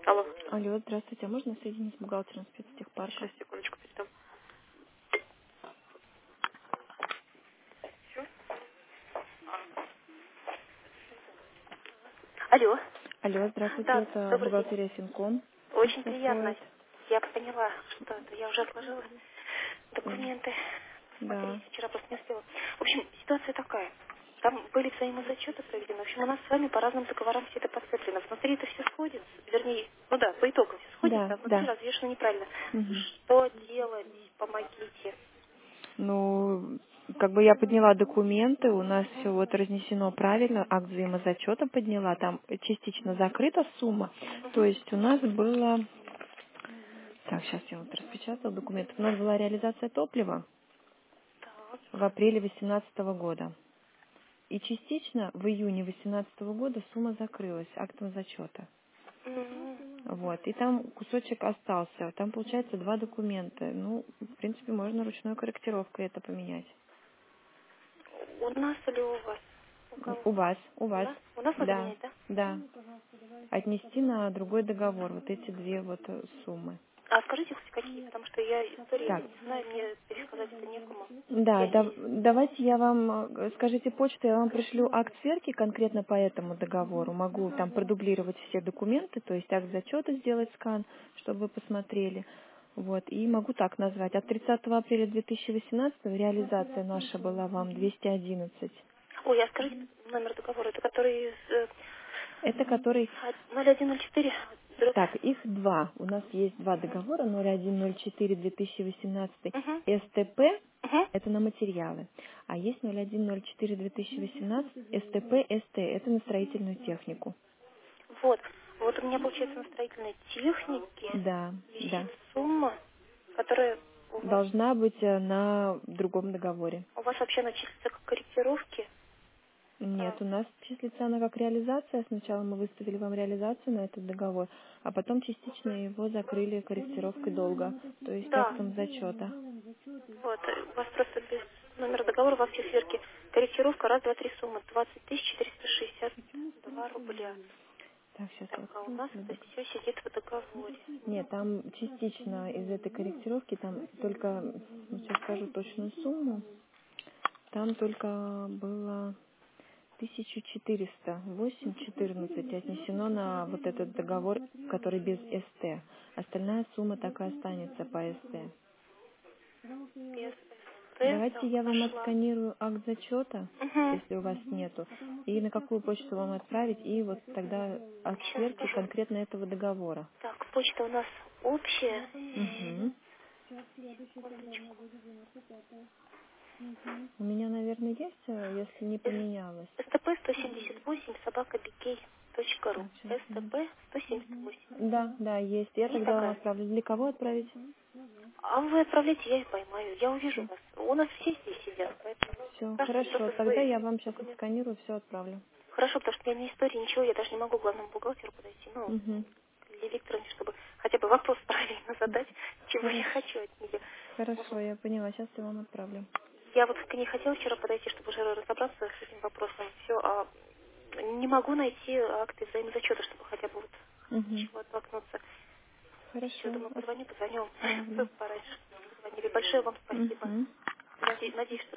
Алло, Алло, здравствуйте. А можно соединить с бухгалтером спецтехпарка? сейчас, секундочку, передам. Алло. Алло, здравствуйте. Да, Это добрый день. бухгалтерия Финком Очень приятно. беспокоит. Я поняла, что это. Я уже отложила М, документы. Да, Смотреть вчера просто не успела. В общем, ситуация такая. Там были взаимозачеты проведены. В общем, у нас с вами по разным договорам все это подцеплено. Внутри это все сходится. Вернее, ну да, по итогам все сходится, да, а внутри да. развешено неправильно. Мгм. Что делать? Помогите. Ну, как бы я подняла документы, у нас все вот разнесено правильно, акт взаимозачета подняла, там частично закрыта сумма. То Угу. есть у нас было... Так, сейчас я вот распечатала документы. У нас была реализация топлива Так. в апреле 2018 года. И частично в июне 2018 года сумма закрылась актом зачета. М. Вот. И там кусочек остался. Там получается два документа. Ну, в принципе, можно ручной корректировкой это поменять. У нас или у вас? У кого? У вас, у У вас. нас? У нас надо Да, менять, да? да. Отнести на другой договор вот эти две вот суммы. А скажите, хоть какие, потому что я истории Так, этой не знаю, мне пересказать это некому. да, Я не... давайте я вам, скажите почту, я вам пришлю акт сверки конкретно по этому договору. Могу там продублировать все документы, то есть акт зачета сделать скан, чтобы вы посмотрели. Вот, и могу так назвать. От 30 апреля 2018 реализация наша была вам 211. Ой, а скажите номер договора, это который Это который... 0104 дробь. Так, их два. У нас есть два договора, 0104 2018 Угу, СТП, угу. это на материалы, а есть 0104 2018 СТП СТ, это на строительную технику. Вот. Вот у меня получается на строительной технике Да, висит да. сумма, которая Должна быть на другом договоре. у вас вообще начислится как корректировки. Нет, А, у нас числится она как реализация. Сначала мы выставили вам реализацию на этот договор, а потом частично его закрыли корректировкой долга, то есть да, актом зачета. вот. У вас просто без номера договора во всей сверке корректировка раз, два, три суммы. 20 462 рубля. Так, сейчас Так, я а у открою нас свой это договор. все сидит в договоре. Нет, там частично из этой корректировки, там только, ну, сейчас скажу точную сумму, там только было 1408,14 отнесено на вот этот договор, который без СТ. Остальная сумма так и останется по СТ. Без СТ, Давайте так, я вам нашла. отсканирую акт зачета, Угу. если у вас нету, и на какую почту вам отправить, и вот тогда акт Сейчас сверки скажу. конкретно этого договора. Так, почта у нас общая. Угу. Секундочку. У меня, наверное, есть, если не поменялось. СТП 178 собака.бикей.ру. Так, сейчас. СТП 178. Да, да, есть. Я Есть тогда вам такая? отправлю. Для кого отправить? А вы отправляйте, я их поймаю. Я увижу вас. У нас все здесь сидят, поэтому Все, каждый хорошо. просто Тогда свой я вам сейчас документ. отсканирую, все отправлю. Хорошо, потому что я ни истории, ничего, я даже не могу к главному бухгалтеру подойти. Ну, Угу. к Лилии Викторовне, чтобы хотя бы вопрос правильно задать, чего я Хорошо. хочу от нее. Хорошо, я поняла. Сейчас я вам отправлю. Я вот к ней хотела вчера подойти, чтобы уже разобраться с этим вопросом. Все, а не могу найти акты взаимозачета, чтобы хотя бы вот Угу. чего оттолкнуться. Все, Хорошо, думаю, позвоню. отправлю. Пораньше позвонили. Большое вам спасибо. Угу. Надеюсь, что